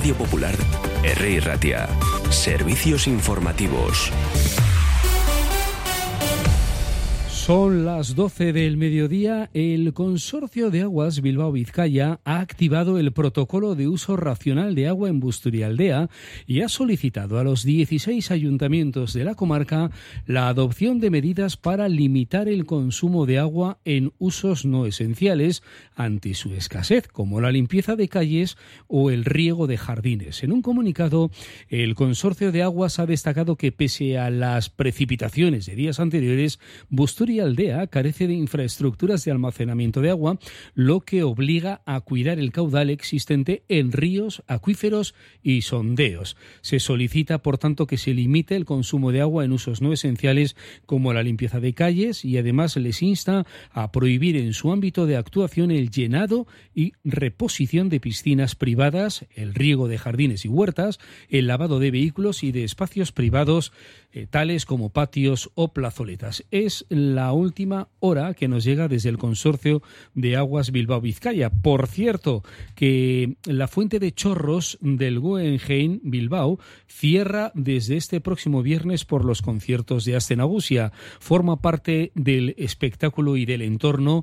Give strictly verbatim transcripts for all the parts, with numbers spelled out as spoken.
Radio Popular, R I Ratia. Servicios informativos. Son las doce del mediodía. El Consorcio de Aguas Bilbao-Vizcaya ha activado el protocolo de uso racional de agua en Busturialdea y ha solicitado a los dieciséis ayuntamientos de la comarca la adopción de medidas para limitar el consumo de agua en usos no esenciales ante su escasez, como la limpieza de calles o el riego de jardines. En un comunicado, el Consorcio de Aguas ha destacado que pese a las precipitaciones de días anteriores, Busturialdea Aldea carece de infraestructuras de almacenamiento de agua, lo que obliga a cuidar el caudal existente en ríos, acuíferos y sondeos. Se solicita, por tanto, que se limite el consumo de agua en usos no esenciales como la limpieza de calles y además les insta a prohibir en su ámbito de actuación el llenado y reposición de piscinas privadas, el riego de jardines y huertas, el lavado de vehículos y de espacios privados eh, tales como patios o plazoletas. Es la última hora que nos llega desde el Consorcio de Aguas Bilbao-Vizcaya. Por cierto, que la fuente de chorros del Guggenheim Bilbao cierra desde este próximo viernes por los conciertos de Aste Nagusia. Forma parte del espectáculo y del entorno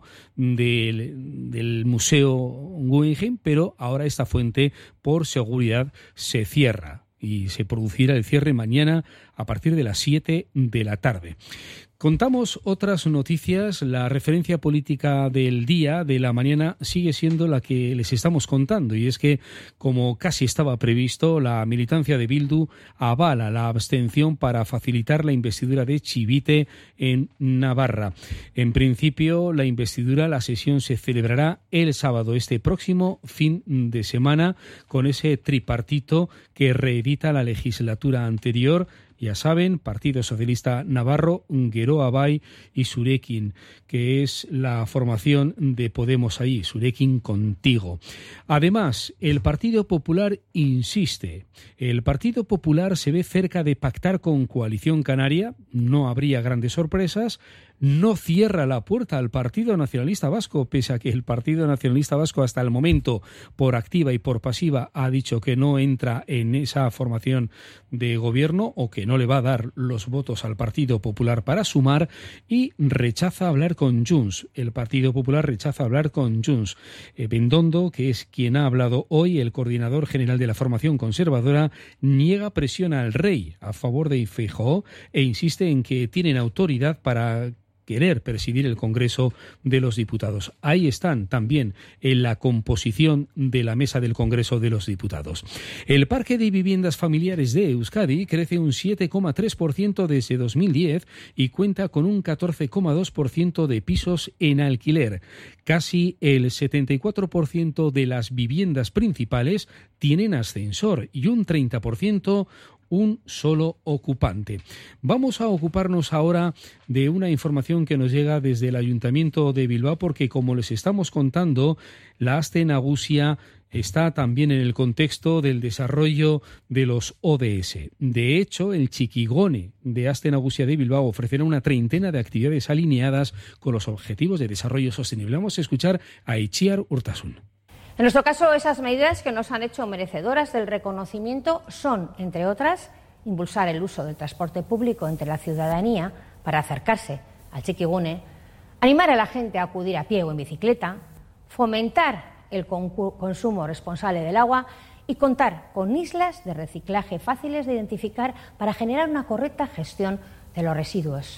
del, del Museo Guggenheim, pero ahora esta fuente, por seguridad, se cierra y se producirá el cierre mañana a partir de las siete de la tarde. Contamos otras noticias. La referencia política del día, de la mañana, sigue siendo la que les estamos contando, y es que, como casi estaba previsto, la militancia de Bildu avala la abstención para facilitar la investidura de Chivite en Navarra. En principio, la investidura, la sesión se celebrará el sábado, este próximo fin de semana, con ese tripartito que reedita la legislatura anterior. Ya saben, Partido Socialista Navarro, Geroa Bai y Zurekin, que es la formación de Podemos ahí, Zurekin contigo. Además, el Partido Popular insiste. El Partido Popular se ve cerca de pactar con Coalición Canaria, no habría grandes sorpresas. No cierra la puerta al Partido Nacionalista Vasco, pese a que el Partido Nacionalista Vasco hasta el momento, por activa y por pasiva, ha dicho que no entra en esa formación de gobierno o que no le va a dar los votos al Partido Popular para sumar, y rechaza hablar con Junts. El Partido Popular rechaza hablar con Junts. Eh, Bendondo, que es quien ha hablado hoy, el coordinador general de la formación conservadora, niega presión al rey a favor de Feijóo e insiste en que tienen autoridad para querer presidir el Congreso de los Diputados. Ahí están también en la composición de la mesa del Congreso de los Diputados. El parque de viviendas familiares de Euskadi crece un siete coma tres por ciento desde dos mil diez y cuenta con un catorce coma dos por ciento de pisos en alquiler. Casi el setenta y cuatro por ciento de las viviendas principales tienen ascensor y un treinta por ciento un solo ocupante. Vamos a ocuparnos ahora de una información que nos llega desde el Ayuntamiento de Bilbao, porque, como les estamos contando, la Aste Nagusia está también en el contexto del desarrollo de los O D S. De hecho, el Txikigone de Aste Nagusia de Bilbao ofrecerá una treintena de actividades alineadas con los objetivos de desarrollo sostenible. Vamos a escuchar a Itziar Urtasun. En nuestro caso, esas medidas que nos han hecho merecedoras del reconocimiento son, entre otras, impulsar el uso del transporte público entre la ciudadanía para acercarse al Txikigune, animar a la gente a acudir a pie o en bicicleta, fomentar el consumo responsable del agua y contar con islas de reciclaje fáciles de identificar para generar una correcta gestión de los residuos.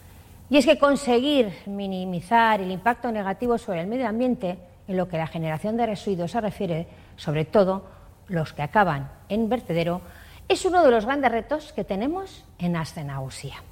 Y es que conseguir minimizar el impacto negativo sobre el medio ambiente en lo que la generación de residuos se refiere, sobre todo los que acaban en vertedero, es uno de los grandes retos que tenemos en Aste Nagusia.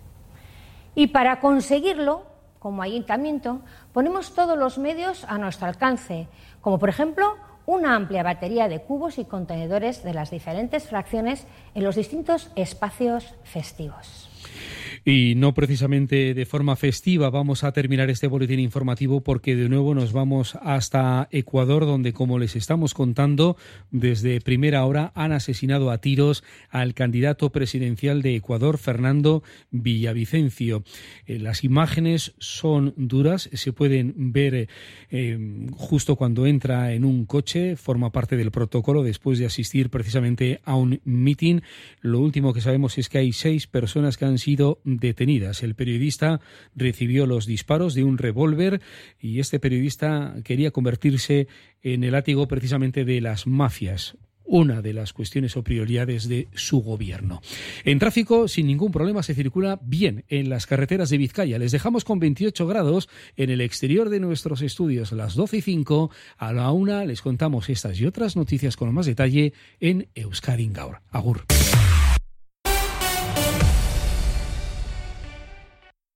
Y para conseguirlo, como ayuntamiento, ponemos todos los medios a nuestro alcance, como por ejemplo una amplia batería de cubos y contenedores de las diferentes fracciones en los distintos espacios festivos. Y no precisamente de forma festiva vamos a terminar este boletín informativo, porque de nuevo nos vamos hasta Ecuador, donde, como les estamos contando, desde primera hora han asesinado a tiros al candidato presidencial de Ecuador, Fernando Villavicencio. Eh, las imágenes son duras, se pueden ver eh, justo cuando entra en un coche, forma parte del protocolo después de asistir precisamente a un mitin. Lo último que sabemos es que hay seis personas que han sido detenidas. El periodista recibió los disparos de un revólver y este periodista quería convertirse en el látigo precisamente de las mafias, una de las cuestiones o prioridades de su gobierno. En tráfico, sin ningún problema, se circula bien en las carreteras de Vizcaya. Les dejamos con veintiocho grados en el exterior de nuestros estudios, las doce y cinco. A la una les contamos estas y otras noticias con más detalle en Euskadi Gaur. Agur.